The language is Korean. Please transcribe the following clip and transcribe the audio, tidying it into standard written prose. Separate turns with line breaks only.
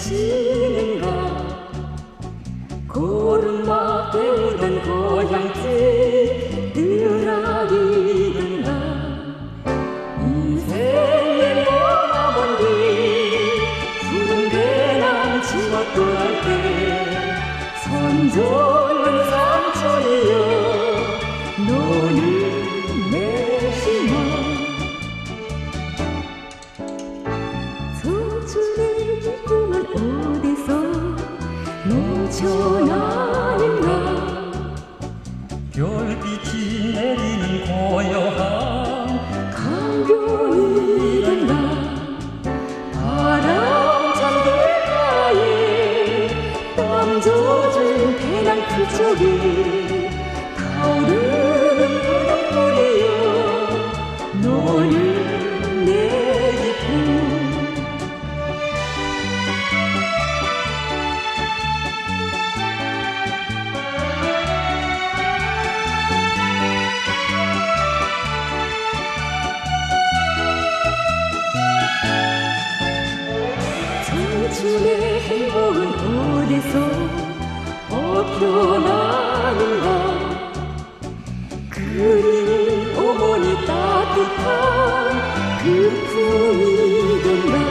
비치는가. 고름막 되던 고향집 느라기는가. 인생의 머나먼 길 푸른 배낭 지워 떠날 때 선조는 삼촌이여 너는 내 희망. 서촌의 기쁨은 어디서 넘쳐나는가.
별빛이 내리는 고요한
강변이던가. 바람찬 길가에 땀 젖은 배낭 풀쪽이 타오르는 바닷물이여 너는 내 기쁨. 청춘의 행복은 어디서 엎혀나는가. 그리운 어머니 따뜻한 그 품이던가.